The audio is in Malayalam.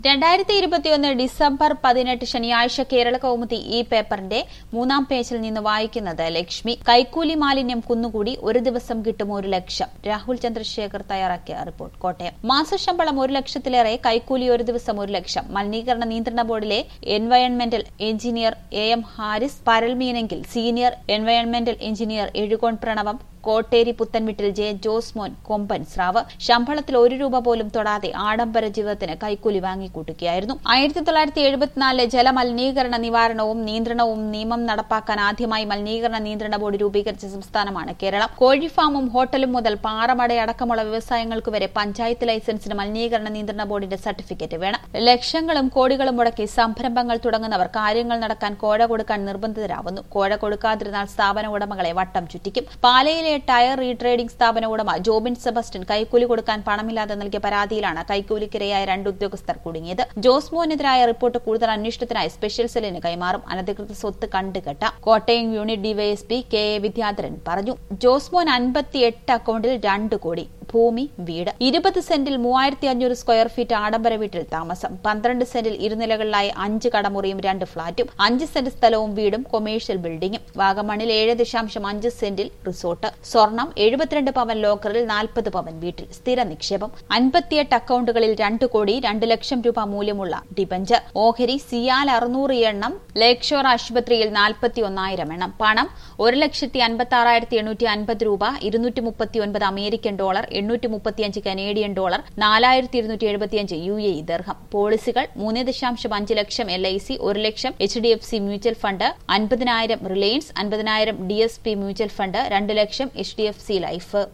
2021 ഡിസംബർ 18 ശനിയാഴ്ച കേരള കൗമുദി ഈ പേപ്പറിന്റെ 3-ാം പേജിൽ നിന്ന് വായിക്കുന്നത് ലക്ഷ്മി. കൈക്കൂലി മാലിന്യം കുന്നുകൂടി, ഒരു ദിവസം കിട്ടും 1 ലക്ഷം. രാഹുൽ ചന്ദ്രശേഖർ തയ്യാറാക്കിയ റിപ്പോർട്ട്. കോട്ടയം. മാസശമ്പളം 1 ലക്ഷത്തിലേറെ, കൈക്കൂലി ഒരു ദിവസം 1 ലക്ഷം. മലിനീകരണ നിയന്ത്രണ ബോർഡിലെ എൻവയൺമെന്റൽ എഞ്ചിനീയർ AM ഹാരിസ് പരൽമീനെങ്കിൽ, സീനിയർ എൻവയൺമെന്റൽ എഞ്ചിനീയർ എഴുകോൺ പ്രണവം, കോട്ടേരി പുത്തൻവിട്ടിൽ ജെ ജോസ്മോൻ കൊമ്പൻ സ്രാവ് ശമ്പളത്തിൽ 1 രൂപ പോലും തൊടാതെ ആഡംബര ജീവിതത്തിന് കൈക്കൂലി വാങ്ങിക്കൂട്ടുകയായിരുന്നു. 1974 ജലമലിനീകരണ നിവാരണവും നിയന്ത്രണവും നിയമം നടപ്പാക്കാൻ ആദ്യമായി മലിനീകരണ നിയന്ത്രണ ബോർഡ് രൂപീകരിച്ച സംസ്ഥാനമാണ് കേരളം. കോഴിഫാമും ഹോട്ടലും മുതൽ പാറമടയടക്കമുള്ള വ്യവസായങ്ങൾക്ക് വരെ പഞ്ചായത്ത് ലൈസൻസിന് മലിനീകരണ നിയന്ത്രണ ബോർഡിന്റെ സർട്ടിഫിക്കറ്റ് വേണം. ലക്ഷങ്ങളും കോടികളും മുടക്കി സംരംഭങ്ങൾ തുടങ്ങുന്നവർ കാര്യങ്ങൾ നടക്കാൻ കോഴ കൊടുക്കാൻ നിർബന്ധിതരാവുന്നു. കോഴ കൊടുക്കാതിരുന്നാൽ സ്ഥാപന ഉടമകളെ വട്ടം ചുറ്റിക്കും. പാലയിലെ ടയർ റീട്രേഡിംഗ് സ്ഥാപന ഉടമ ജോബിൻ സെബസ്റ്റ്യൻ കൈക്കൂലി കൊടുക്കാൻ പണമില്ലാതെ നൽകിയ പരാതിയിലാണ് കൈക്കൂലിക്കിരയായ 2 ഉദ്യോഗസ്ഥർ കുടുങ്ങിയത്. ജോസ്മോനെതിരായ റിപ്പോർട്ട് കൂടുതൽ അന്വേഷണത്തിനായി സ്പെഷ്യൽ സെല്ലിന് കൈമാറും. അനധികൃത സ്വത്ത് കണ്ടുകെട്ടാം. Kottayam unit DYSP KA Vidyadharan പറഞ്ഞു. ജോസ്മോൻ 58 അക്കൌണ്ടിൽ 2 കോടി. ഭൂമി, വീട്. 20 സെന്റിൽ 3500 സ്ക്വയർ ഫീറ്റ് ആഡംബര വീട്ടിൽ താമസം. 12 സെന്റിൽ ഇരുനിലകളിലായി 5 കടമുറിയും 2 ഫ്ളാറ്റും. 5 സെന്റ് സ്ഥലവും വീടും കൊമേഴ്ഷ്യൽ ബിൽഡിംഗും. വാഗമണിൽ 7.5 സെന്റിൽ റിസോർട്ട്. സ്വർണം 72 പവൻ ലോക്കറിൽ, 40 പവൻ വീട്ടിൽ. സ്ഥിര നിക്ഷേപം 58 അക്കൌണ്ടുകളിൽ 2 കോടി 2 ലക്ഷം രൂപ മൂല്യമുള്ള ഡിബഞ്ചർ. ഓഹരി സിയാൽ 600 എണ്ണം, ലേക്ക് ഷോർ ആശുപത്രിയിൽ 41,000 എണ്ണം. പണം 1,56,850 രൂപ, 239 American dollar, 835 Canadian dollar, 4,275 UAE ദിർഹം. പോളിസികൾ 3.5 ലക്ഷം LIC, 1 ലക്ഷം HDFC mutual fund, 50,000 Reliance, 50,000 DSP mutual fund, 2 ലക്ഷം HDFC ലൈഫ്.